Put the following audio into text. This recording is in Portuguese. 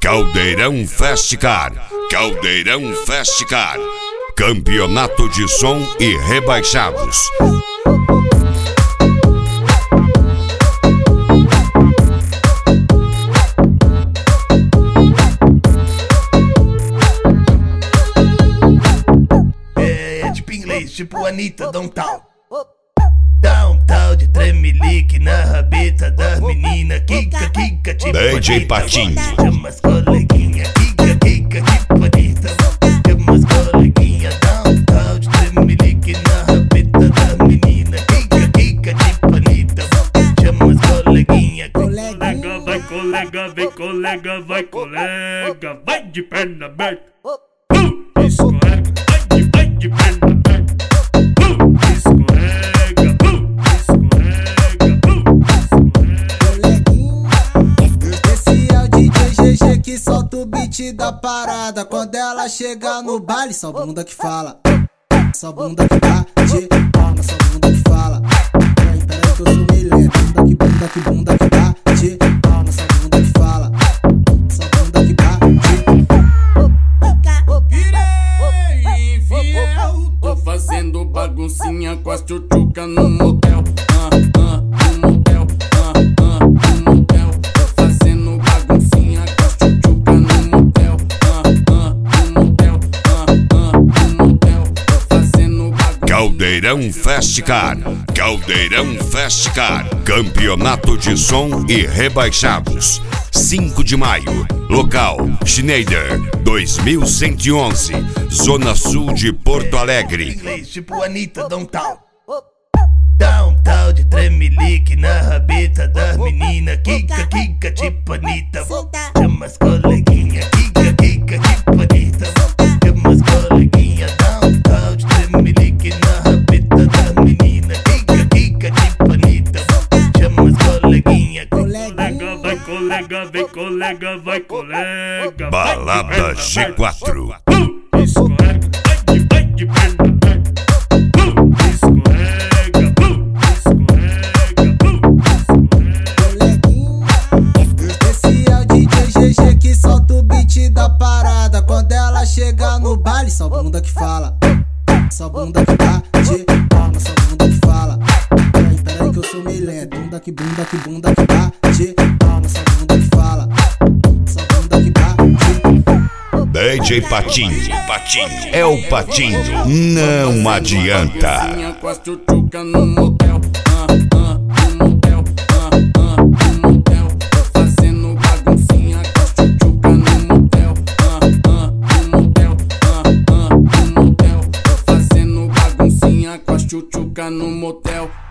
Caldeirão Festcar, Caldeirão Festcar, campeonato de som e rebaixados. É tipo inglês, tipo Anitta, dá um tal. Dá um tal de tremelique na rabeta da menina. Kika, kika, tipo DJ Patinho. Chama as coleguinha, kika, kika, tipo Anitta. Chama as coleguinha, dá um tal de tremelique na rabeta da menina. Kika, kika, tipo Anitta. Chama as coleguinha. Colega, vai colega, vem colega, vai colega, vai de perna aberta. Escorrega, vai de perna aberta. Escorrega, Especial DJ GG que solta o beat da parada. Quando ela chega no baile, só bunda que fala, só bunda que bate palma, só bunda que fala. Peraí que eu sou meio lento. Bunda que bate palma, só bunda que fala, só bunda que bate. Virei infiel, tô fazendo baguncinha com as tchutchuca no motel. No motel, no motel. Tô fazendo baguncinha com as tchutchuca no motel. No motel, no motel. Tô fazendo baguncinha. Caldeirão Festcar, Caldeirão Festcar, campeonato de som e rebaixados. 5 de maio, local Schneider 2111, Zona Sul de Porto Alegre. Inglês, tipo Anitta, dá um tal. Dá um tal de tremelique na rabeta da menina. Kika, kika, tipo Anitta. Chama as coleguinha, kika, kika, tipo Anitta. Chama as coleguinha, dá um tal de tremelique na rabeta da menina. Kika, kika, tipo Anitta. Chama as coleguinha. colega, vai colega, vem colega, vai colega. Balada G4. Escorrega, vai de perna aberta. Escorrega, Especial DJ GG que solta o beat da parada. Quando ela chega no baile, só bunda que fala, só bunda que bate palma, só bunda que fala. Peraí que eu sou meio lento. Bunda que bate palma, só bunda que fala, só bunda que bate. DJ Patinho, é o Patinho, não adianta. Com as tchutchuca no motel. No motel, no motel. Tô fazendo baguncinha com as tchutchuca no motel. No motel, no motel. Tô fazendo baguncinha com as tchutchuca no motel.